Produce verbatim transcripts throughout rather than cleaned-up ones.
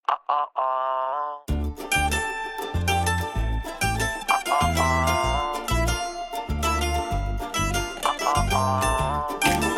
Uh, uh, uh. Uh, uh, uh. Uh, uh, uh.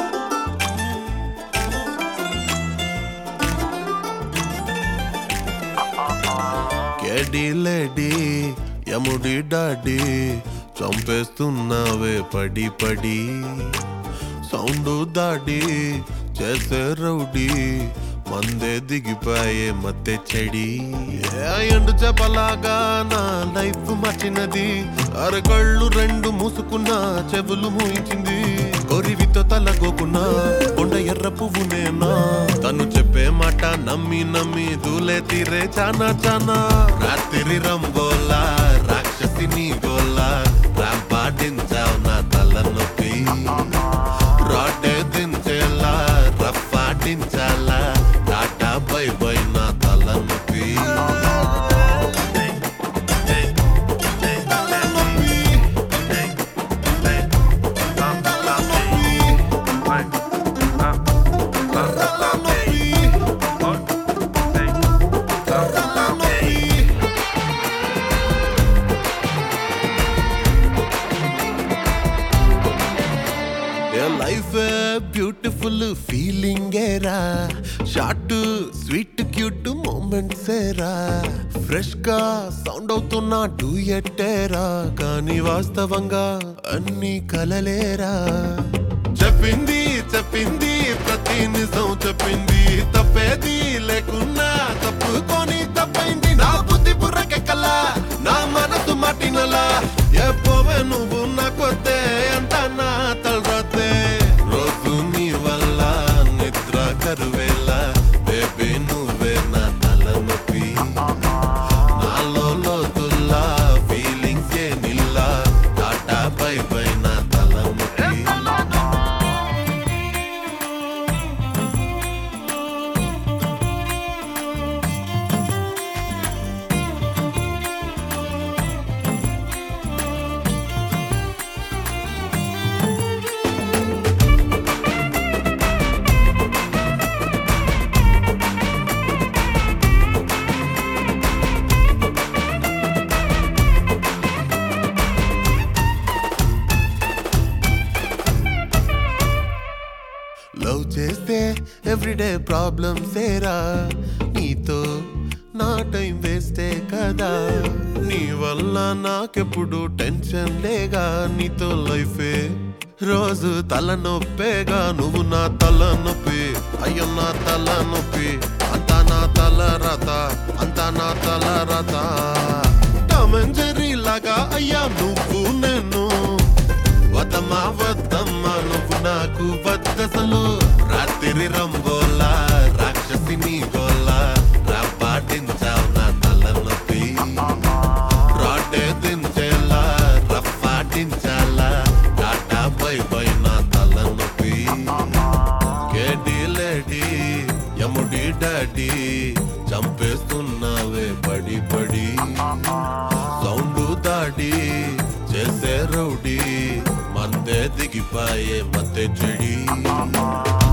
కేడీ lady యముడి daddy చంపేస్తున్నావే పడి పడి sound దాడి చేసే రౌడీ మందే దిగిపోయే మత్తె చెడి ఎండు చెప్పలాగా నా లైఫ్ మర్చినది అరగళ్ళు రెండు మూసుకున్న చెవులు మూయించింది కొరివితో తలగోకున్నా కొండ ఎర్ర పువ్వు నేనా తను చెప్పే మాట నమ్మి నమ్మి దూలే తీరే చానా చానా రాత్రి రంగోలా రాక్షసిని గోలా రాంపాటించావు నా తల నొప్పి రాటే దించేలా రఫాటించాలా టాటా బై బై నా తల నొప్పి లైఫ్ బ్యూటిఫుల్ ఫీలింగ్ ఏరా షార్ట్ స్వీట్ క్యూట్ మూమెంట్స్ ఏరా ఫ్రెష్ గా సౌండ్ అవుతున్నా డూయట్టేరా కానీ వాస్తవంగా అన్ని కలలేరా చెప్పింది చెప్పింది ప్రతి నిజం చెప్పింది తప్పేది లేకున్నా తప్పుకొని తప్పైంది నా బుద్ధి బుర్రకెక్కలా నా మనసు మాటినలా ఎప్పోవే నువ్వు నాకొద్దే అంత నా తలరాతే రోజు నీ వల్ల నిద్ర కరువేలా బేబీ నువ్వే నా తల నొప్పి నాలో లోతుల్లా feelings A నిల్లా tata bye by నా తల నొప్పి లవ్ చేస్తే ఎవ్రీడే ప్రాబ్లమ్స్ ఏరా నీతో నా టైం వేస్తే కదా నీ వల్ల నాకెప్పుడు టెన్షన్ లేగా నీతో లైఫే రోజు తల నొప్పేగా నువ్వు నా తల నొప్పి అయ్యో నా తల నొప్పి అంతా నా తల రత అంతా నా తల రత టమంజరి లాగా అయ్యా నువ్వు నేను వద్దమ్మా వద్దమ్మా నువ్వు నాకు వద్దసలు రాత్రి రంగోలా రాక్షసిని గోలా రాపాటించావు నా తల నొప్పి రాటే దించేలా రఫాటించాలా టాటా బై బై నా తల నొప్పి కేడీ లేడీ యముడి డాడీ చంపేస్తున్నావే పడి పడి సౌండ్ దాడి చేసే రౌడీ మందే దిగిపోయే మత్తె చెడి